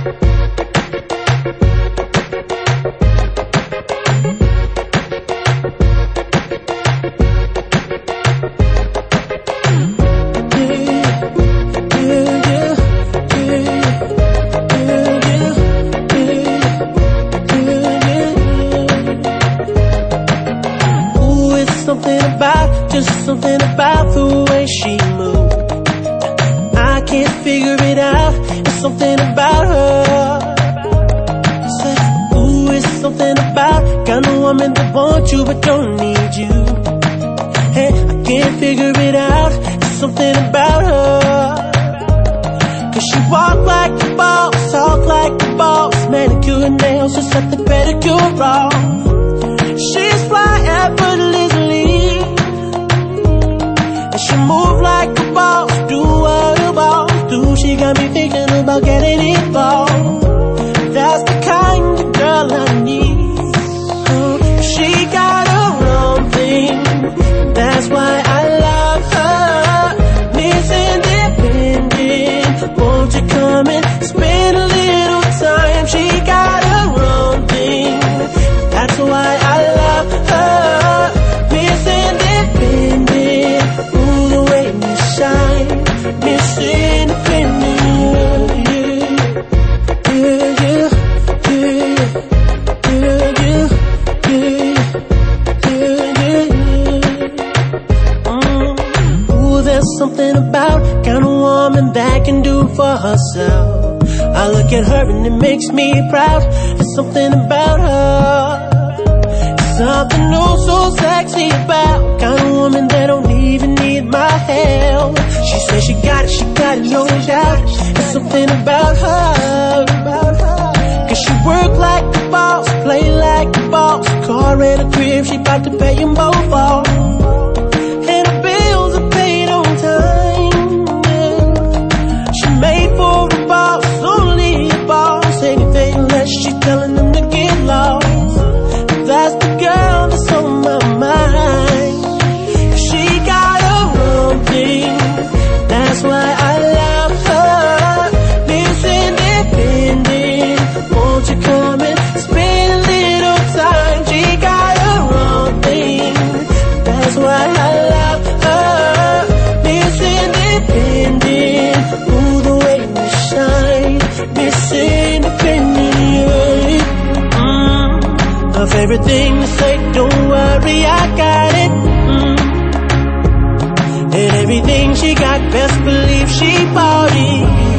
Just something about the way she moved. I can't figure it out. It's something about her. Say, ooh, it's something about kind of woman that wants you but don't need you. Hey, I can't figure it out. It's something about her. Cause she walk like the boss, talk like the boss, manicure and nails, just set the pedicure off. She's fly effortlessly. She move like a boss, do what a boss do. She got me thinking about getting involved. That's the kind of girl I need. She got her own thing. That's why I love her. Miss Independent, won't you come and spend a little time? She got her own thing. That's why I love her. Miss Independent, shine, Miss Independent. Yeah, yeah, yeah, yeah, yeah, yeah. Ooh, there's something about kind of woman that can do for herself. I look at her and it makes me proud. There's something about her, something oh so sexy about kind of woman that don't even need my help. She says she got it, no doubt. There's something about her. Cause she work like the boss, play like the boss. Car and a crib, she bout to pay them both off. And her bills are paid on time, yeah. She made for the boss, only a boss. Anything less, she telling them to get lost. That's the girl that's on my mind. She got her own thing. That's why I love her. Miss Independent, won't you come and spend a little time? She got her own thing. That's why I love her. Miss Independent, ooh, the way you shine. Miss Independent. Her favorite thing to say, don't worry, I got it. And everything she got, best believe she bought it.